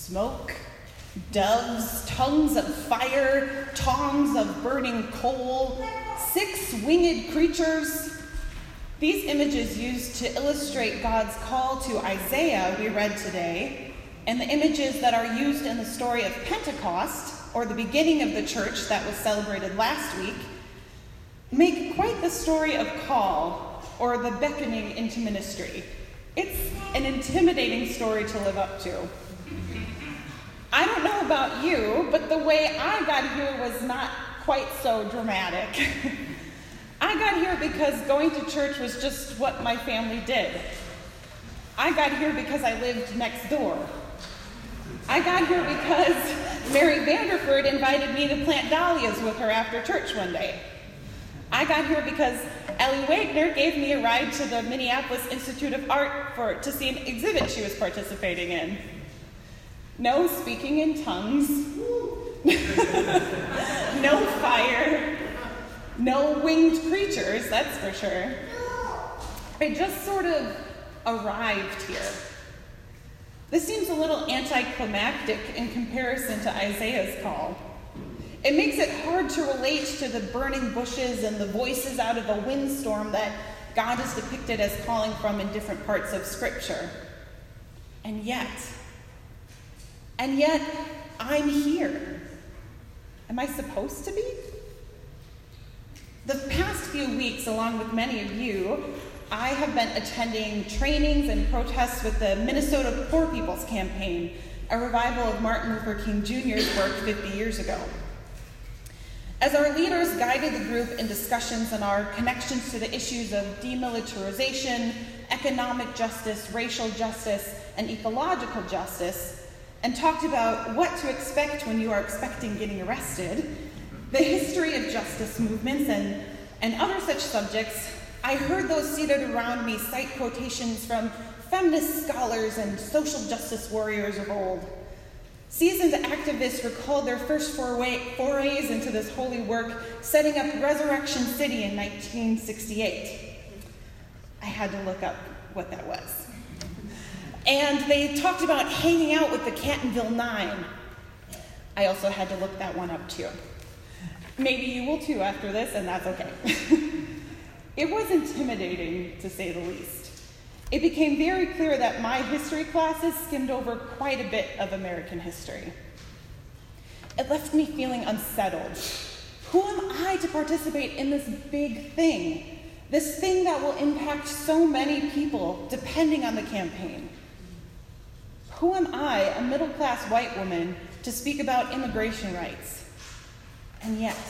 smoke, doves, tongues of fire, tongs of burning coal, 6 winged creatures. These images used to illustrate God's call to Isaiah we read today, and the images that are used in the story of Pentecost, or the beginning of the church that was celebrated last week, make quite the story of call, or the beckoning into ministry. It's an intimidating story to live up to. I don't know about you, but the way I got here was not quite so dramatic. I got here because going to church was just what my family did. I got here because I lived next door. I got here because Mary Vanderford invited me to plant dahlias with her after church one day. I got here because Ellie Wagner gave me a ride to the Minneapolis Institute of Art to see an exhibit she was participating in. No speaking in tongues, no fire, no winged creatures, that's for sure. I just sort of arrived here. This seems a little anticlimactic in comparison to Isaiah's call. It makes it hard to relate to the burning bushes and the voices out of a windstorm that God is depicted as calling from in different parts of Scripture. And yet, I'm here. Am I supposed to be? The past few weeks, along with many of you, I have been attending trainings and protests with the Minnesota Poor People's Campaign, a revival of Martin Luther King Jr.'s work 50 years ago. As our leaders guided the group in discussions on our connections to the issues of demilitarization, economic justice, racial justice, and ecological justice, and talked about what to expect when you are expecting getting arrested, the history of justice movements, and other such subjects, I heard those seated around me cite quotations from feminist scholars and social justice warriors of old. Seasoned activists recalled their first forays into this holy work, setting up Resurrection City in 1968. I had to look up what that was. And they talked about hanging out with the Cantonville Nine. I also had to look that one up too. Maybe you will too after this, and that's okay. It was intimidating, to say the least. It became very clear that my history classes skimmed over quite a bit of American history. It left me feeling unsettled. Who am I to participate in this big thing? This thing that will impact so many people depending on the campaign. Who am I, a middle-class white woman, to speak about immigration rights? And yet,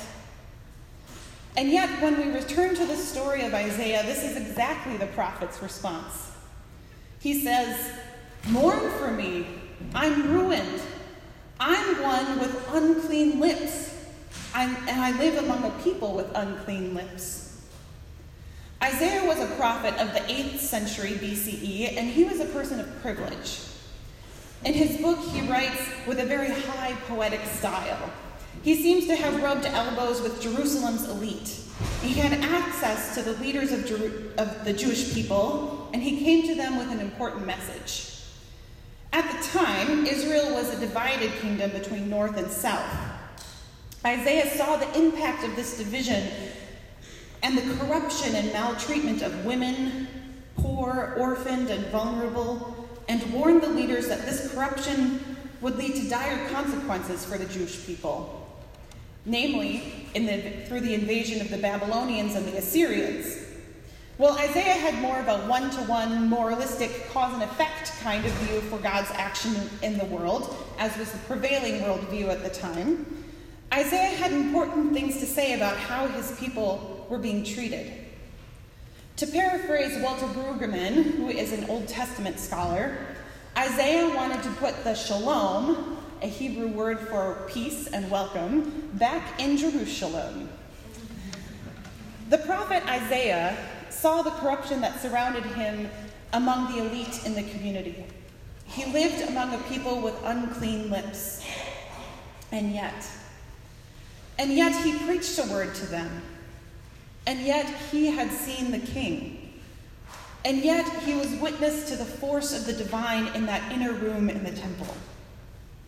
when we return to the story of Isaiah, this is exactly the prophet's response. He says, "Mourn for me, I'm ruined. I'm one with unclean lips, and I live among a people with unclean lips." Isaiah was a prophet of the 8th century BCE, and he was a person of privilege. In his book, he writes with a very high poetic style. He seems to have rubbed elbows with Jerusalem's elite. He had access to the leaders of the Jewish people, and he came to them with an important message. At the time, Israel was a divided kingdom between north and south. Isaiah saw the impact of this division and the corruption and maltreatment of women, poor, orphaned, and vulnerable, and warned the leaders that this corruption would lead to dire consequences for the Jewish people. Namely, through the invasion of the Babylonians and the Assyrians. Well, Isaiah had more of a one-to-one, moralistic cause and effect kind of view for God's action in the world, as was the prevailing worldview at the time. Isaiah had important things to say about how his people were being treated. To paraphrase Walter Brueggemann, who is an Old Testament scholar, Isaiah wanted to put the shalom, a Hebrew word for peace and welcome, back in Jerusalem. The prophet Isaiah saw the corruption that surrounded him among the elite in the community. He lived among a people with unclean lips. And yet he preached a word to them. And yet he had seen the king. And yet he was witness to the force of the divine in that inner room in the temple.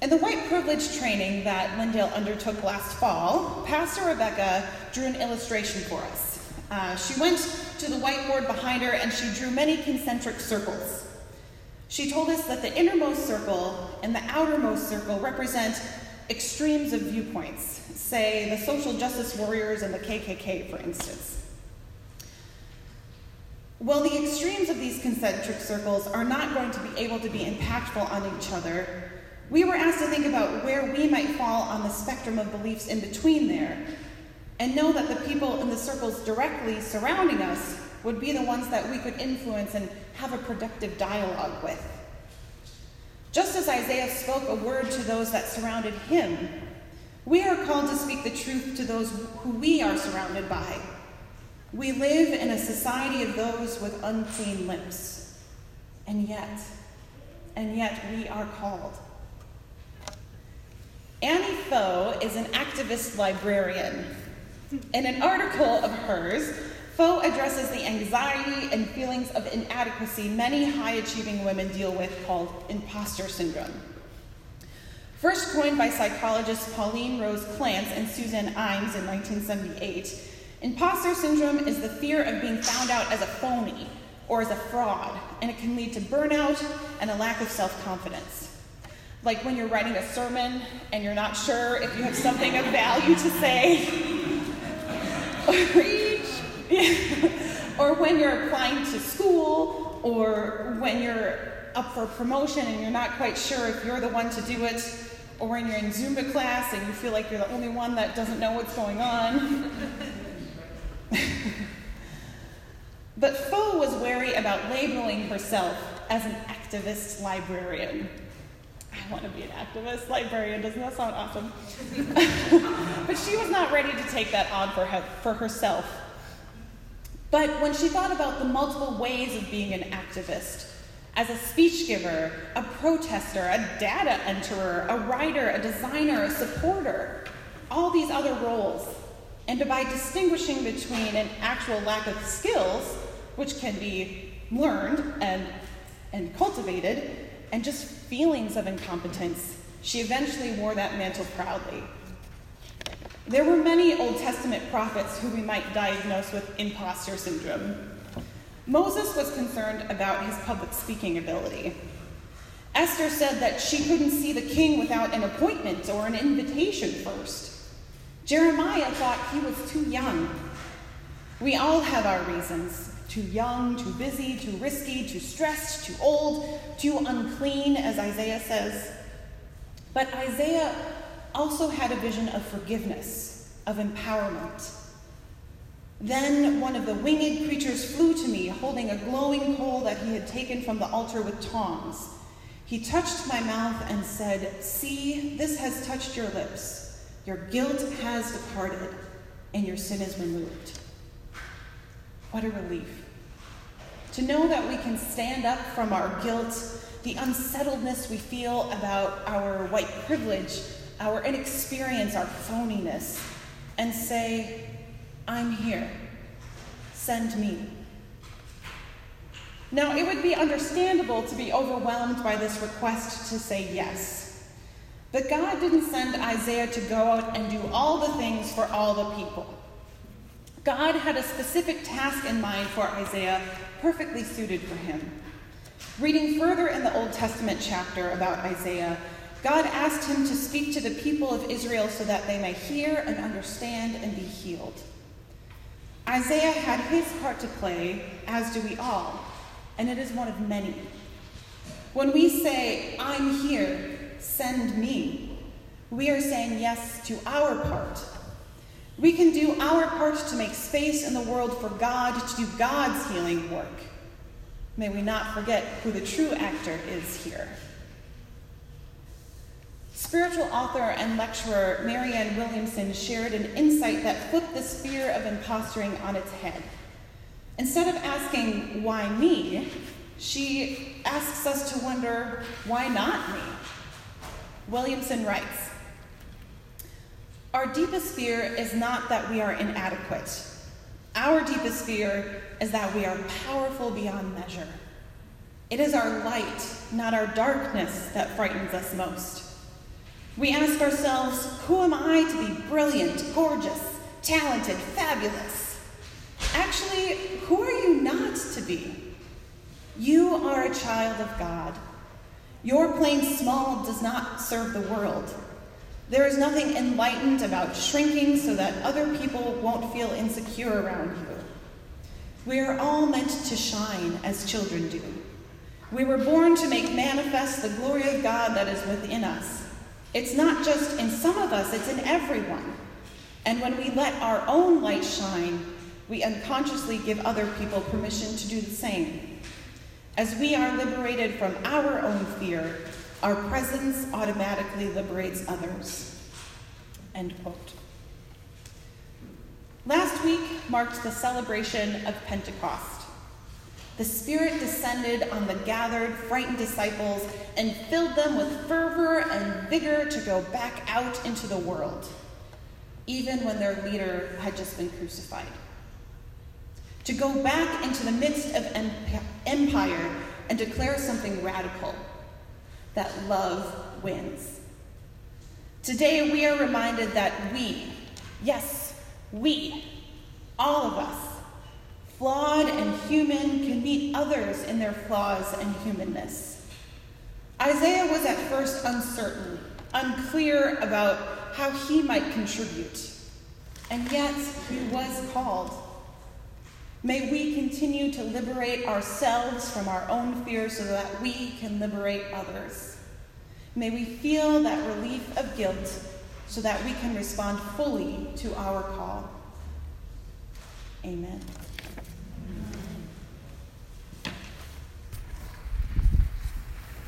In the white privilege training that Lyndale undertook last fall, Pastor Rebecca drew an illustration for us. She went to the whiteboard behind her and she drew many concentric circles. She told us that the innermost circle and the outermost circle represent extremes of viewpoints, say the social justice warriors and the KKK, for instance. Well, the extremes of these concentric circles are not going to be able to be impactful on each other. We were asked to think about where we might fall on the spectrum of beliefs in between there, and know that the people in the circles directly surrounding us would be the ones that we could influence and have a productive dialogue with. Just as Isaiah spoke a word to those that surrounded him, we are called to speak the truth to those who we are surrounded by. We live in a society of those with unclean lips, and yet we are called. Annie Foe is an activist librarian. In an article of hers, Foe addresses the anxiety and feelings of inadequacy many high-achieving women deal with, called imposter syndrome. First coined by psychologists Pauline Rose Clance and Suzanne Imes in 1978, imposter syndrome is the fear of being found out as a phony or as a fraud, and it can lead to burnout and a lack of self-confidence. Like when you're writing a sermon and you're not sure if you have something of value to say. Or when you're applying to school, or when you're up for a promotion and you're not quite sure if you're the one to do it, or when you're in Zumba class and you feel like you're the only one that doesn't know what's going on. But Foe was wary about labeling herself as an activist librarian. I want to be an activist librarian. Doesn't that sound awesome? But she was not ready to take that on for herself. But when she thought about the multiple ways of being an activist, as a speech giver, a protester, a data enterer, a writer, a designer, a supporter, all these other roles, and by distinguishing between an actual lack of skills, which can be learned and cultivated, and just feelings of incompetence, she eventually wore that mantle proudly. There were many Old Testament prophets who we might diagnose with imposter syndrome. Moses was concerned about his public speaking ability. Esther said that she couldn't see the king without an appointment or an invitation first. Jeremiah thought he was too young. We all have our reasons. Too young, too busy, too risky, too stressed, too old, too unclean, as Isaiah says. But Isaiah also had a vision of forgiveness, of empowerment. Then one of the winged creatures flew to me, holding a glowing coal that he had taken from the altar with tongs. He touched my mouth and said, "See, this has touched your lips. Your guilt has departed, and your sin is removed." What a relief. To know that we can stand up from our guilt, the unsettledness we feel about our white privilege, our inexperience, our phoniness, and say, "I'm here. Send me." Now, it would be understandable to be overwhelmed by this request to say yes. But God didn't send Isaiah to go out and do all the things for all the people. God had a specific task in mind for Isaiah, perfectly suited for him. Reading further in the Old Testament chapter about Isaiah, God asked him to speak to the people of Israel so that they may hear and understand and be healed. Isaiah had his part to play, as do we all, and it is one of many. When we say, "I'm here, send me," we are saying yes to our part. We can do our part to make space in the world for God to do God's healing work. May we not forget who the true actor is here. Spiritual author and lecturer Marianne Williamson shared an insight that flipped this fear of imposturing on its head. Instead of asking, "Why me?" she asks us to wonder, "Why not me?" Williamson writes, "Our deepest fear is not that we are inadequate. Our deepest fear is that we are powerful beyond measure. It is our light, not our darkness, that frightens us most. We ask ourselves, who am I to be brilliant, gorgeous, talented, fabulous? Actually, who are you not to be? You are a child of God. Your playing small does not serve the world. There is nothing enlightened about shrinking so that other people won't feel insecure around you. We are all meant to shine as children do. We were born to make manifest the glory of God that is within us. It's not just in some of us, it's in everyone. And when we let our own light shine, we unconsciously give other people permission to do the same. As we are liberated from our own fear, our presence automatically liberates others. End quote. Last week marked the celebration of Pentecost. The Spirit descended on the gathered, frightened disciples and filled them with fervor and vigor to go back out into the world, even when their leader had just been crucified. To go back into the midst of empire and declare something radical, that love wins. Today we are reminded that we, yes, we, all of us, flawed and human, can meet others in their flaws and humanness. Isaiah was at first uncertain, unclear about how he might contribute, and yet he was called. May we continue to liberate ourselves from our own fears so that we can liberate others. May we feel that relief of guilt so that we can respond fully to our call. Amen.